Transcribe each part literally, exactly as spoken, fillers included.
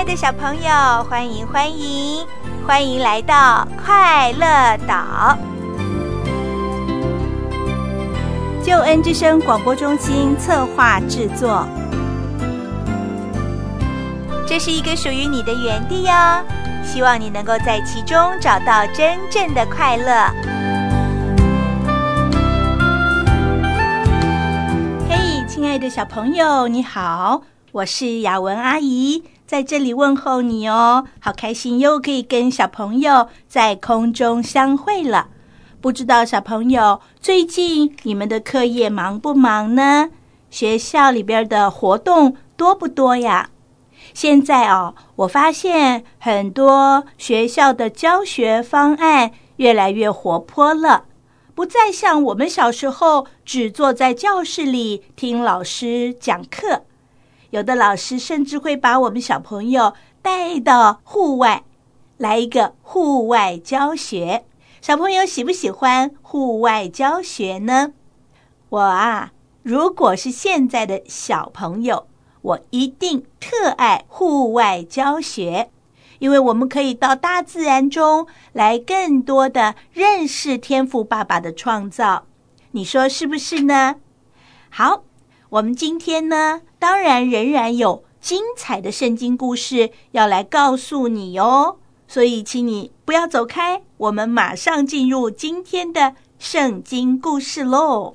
爱的小朋友，欢迎欢迎欢迎来到快乐岛。救恩之声广播中心策划制作，这是一个属于你的园地哦，希望你能够在其中找到真正的快乐。嘿，亲爱的小朋友，你好，我是雅文阿姨，在这里问候你哦，好开心又可以跟小朋友在空中相会了。不知道小朋友最近你们的课业忙不忙呢？学校里边的活动多不多呀？现在哦，我发现很多学校的教学方案越来越活泼了，不再像我们小时候只坐在教室里听老师讲课。有的老师甚至会把我们小朋友带到户外，来一个户外教学。小朋友喜不喜欢户外教学呢？我啊，如果是现在的小朋友，我一定特爱户外教学，因为我们可以到大自然中来更多的认识天父爸爸的创造。你说是不是呢？好，我们今天呢，当然仍然有精彩的圣经故事要来告诉你哦，所以请你不要走开，我们马上进入今天的圣经故事咯。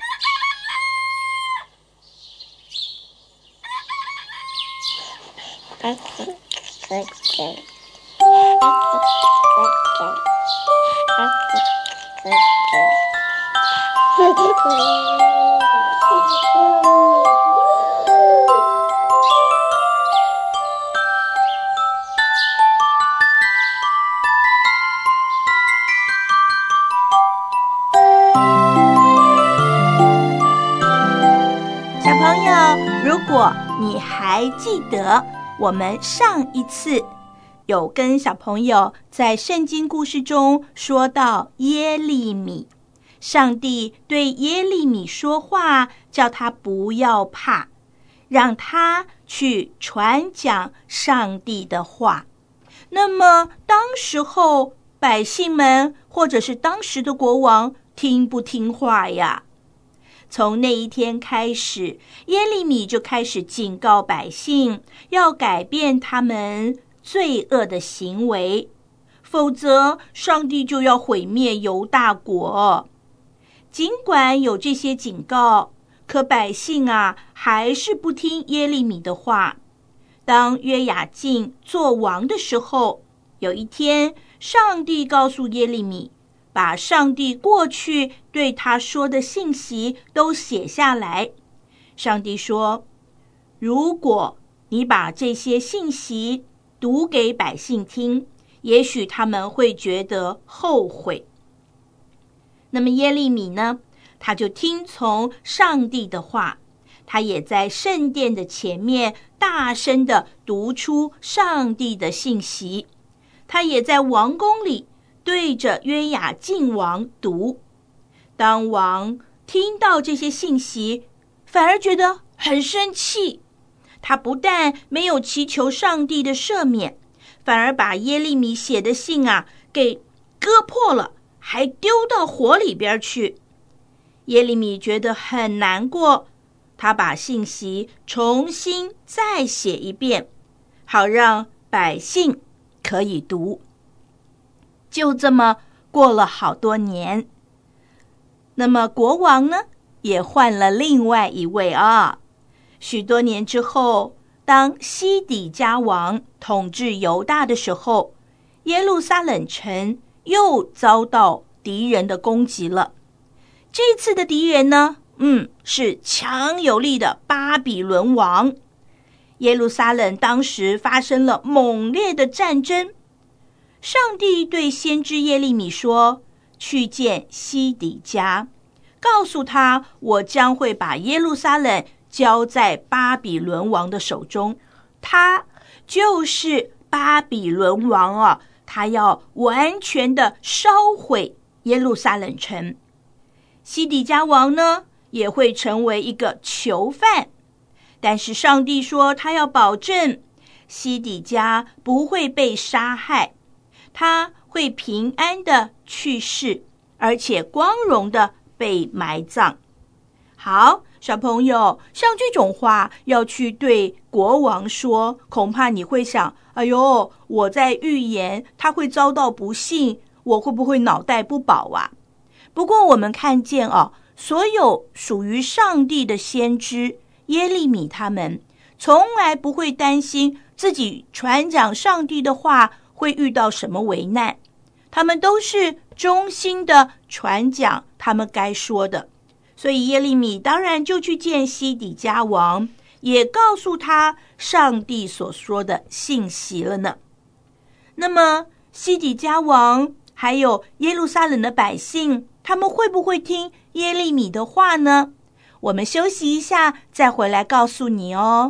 小朋友，如果你还记得我们上一次有跟小朋友在圣经故事中说到耶利米，上帝对耶利米说话，叫他不要怕，让他去传讲上帝的话。那么当时候百姓们或者是当时的国王听不听话呀？从那一天开始，耶利米就开始警告百姓，要改变他们罪恶的行为，否则上帝就要毁灭犹大国。尽管有这些警告，可百姓啊，还是不听耶利米的话。当约雅敬做王的时候，有一天，上帝告诉耶利米，把上帝过去对他说的信息都写下来。上帝说，如果你把这些信息读给百姓听，也许他们会觉得后悔。那么耶利米呢，他就听从上帝的话，他也在圣殿的前面大声地读出上帝的信息，他也在王宫里对着约雅敬王读。当王听到这些信息，反而觉得很生气，他不但没有祈求上帝的赦免，反而把耶利米写的信啊给割破了，还丢到火里边去。耶利米觉得很难过，他把信息重新再写一遍，好让百姓可以读。就这么过了好多年，那么国王呢，也换了另外一位啊。许多年之后，当西底家王统治犹大的时候，耶路撒冷城又遭到敌人的攻击了。这次的敌人呢，嗯，是强有力的巴比伦王。耶路撒冷当时发生了猛烈的战争。上帝对先知耶利米说，去见西底家，告诉他，我将会把耶路撒冷交在巴比伦王的手中。他就是巴比伦王啊，他要完全的烧毁耶路撒冷城。西底家王呢，也会成为一个囚犯，但是上帝说他要保证西底家不会被杀害，他会平安的去世，而且光荣的被埋葬。好，小朋友，像这种话要去对国王说，恐怕你会想，哎呦，我在预言他会遭到不幸，我会不会脑袋不保啊？不过我们看见哦，所有属于上帝的先知耶利米他们从来不会担心自己传讲上帝的话会遇到什么危难，他们都是忠心的传讲他们该说的。所以耶利米当然就去见西底家王，也告诉他上帝所说的信息了呢。那么西底家王还有耶路撒冷的百姓，他们会不会听耶利米的话呢？我们休息一下，再回来告诉你哦。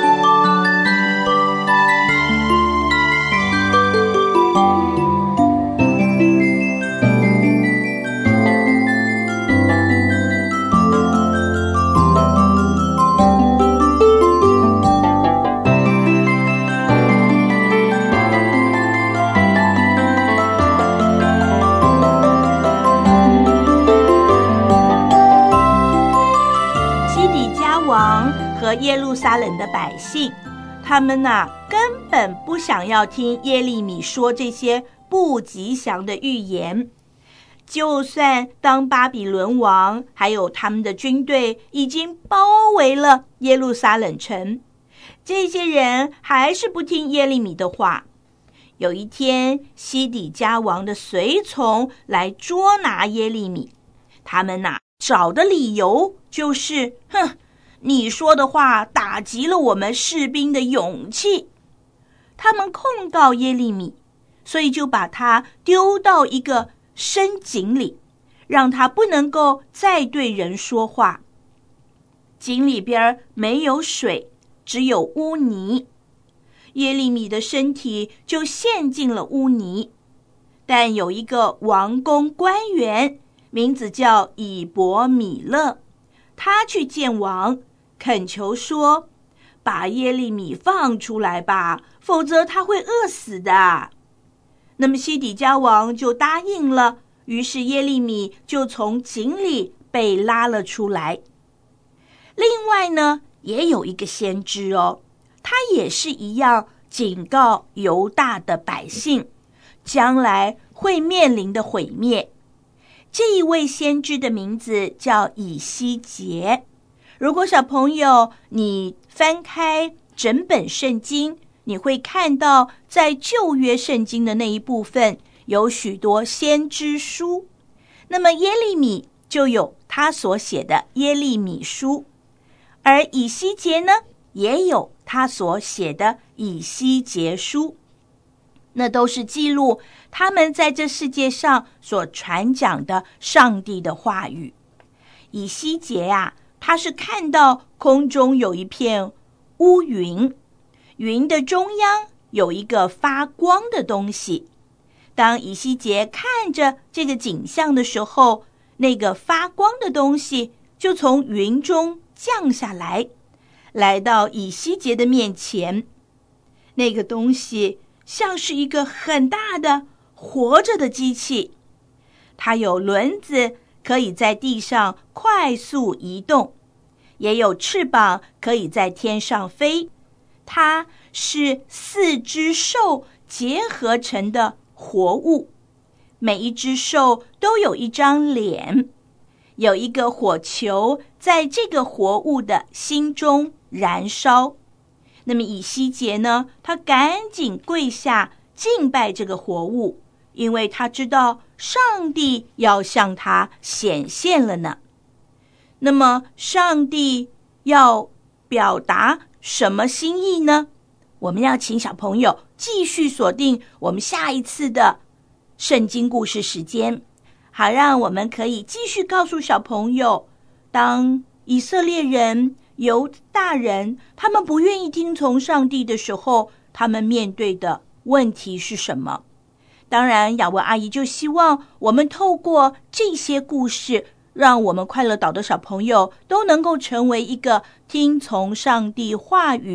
和耶路撒冷的百姓，他们啊根本不想要听耶利米说这些不吉祥的预言。就算当巴比伦王还有他们的军队已经包围了耶路撒冷城，这些人还是不听耶利米的话。有一天，西底家王的随从来捉拿耶利米，他们啊找的理由就是，哼，你说的话打击了我们士兵的勇气。他们控告耶利米，所以就把他丢到一个深井里，让他不能够再对人说话。井里边没有水，只有污泥，耶利米的身体就陷进了污泥。但有一个王宫官员，名字叫以伯米勒，他去见王，恳求说，把耶利米放出来吧，否则他会饿死的。那么西底家王就答应了，于是耶利米就从井里被拉了出来。另外呢，也有一个先知哦，他也是一样警告犹大的百姓将来会面临的毁灭。这一位先知的名字叫以西结。如果小朋友你翻开整本圣经，你会看到在旧约圣经的那一部分有许多先知书，那么耶利米就有他所写的耶利米书，而以西结呢也有他所写的以西结书，那都是记录他们在这世界上所传讲的上帝的话语。以西结啊，他是看到空中有一片乌云，云的中央有一个发光的东西。当以西结看着这个景象的时候，那个发光的东西就从云中降下来，来到以西结的面前。那个东西像是一个很大的活着的机器，它有轮子，可以在地上快速移动，也有翅膀，可以在天上飞。它是四只兽结合成的活物，每一只兽都有一张脸，有一个火球在这个活物的心中燃烧。那么以西结呢，他赶紧跪下敬拜这个活物，因为他知道上帝要向他显现了呢。那么上帝要表达什么心意呢？我们要请小朋友继续锁定我们下一次的圣经故事时间，好让我们可以继续告诉小朋友，当以色列人犹大人他们不愿意听从上帝的时候，他们面对的问题是什么。当然雅文阿姨就希望我们透过这些故事，让我们快乐岛的小朋友都能够成为一个听从上帝话语、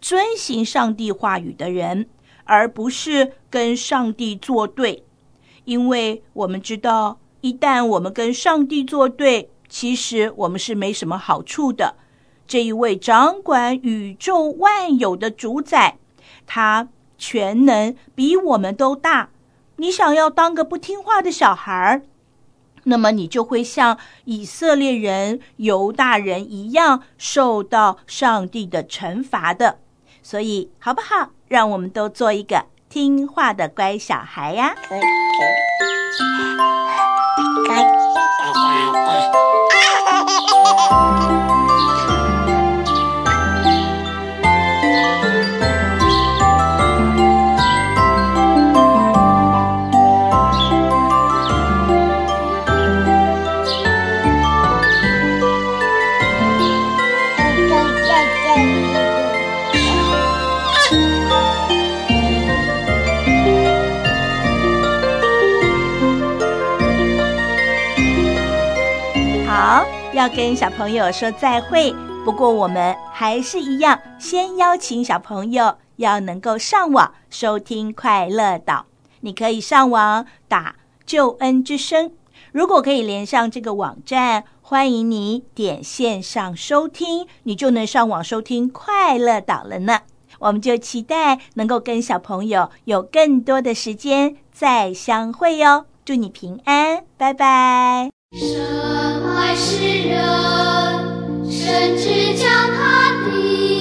遵行上帝话语的人，而不是跟上帝作对。因为我们知道，一旦我们跟上帝作对，其实我们是没什么好处的。这一位掌管宇宙万有的主宰，他全能比我们都大。你想要当个不听话的小孩，那么你就会像以色列人、犹大人一样受到上帝的惩罚的。所以好不好，让我们都做一个听话的乖小孩呀。 可以可以要跟小朋友说再会，不过我们还是一样，先邀请小朋友要能够上网收听快乐岛。你可以上网打救恩之声，如果可以连上这个网站，欢迎你点线上收听，你就能上网收听快乐岛了呢。我们就期待能够跟小朋友有更多的时间再相会哦。祝你平安，拜拜。 神爱世人，甚至将他的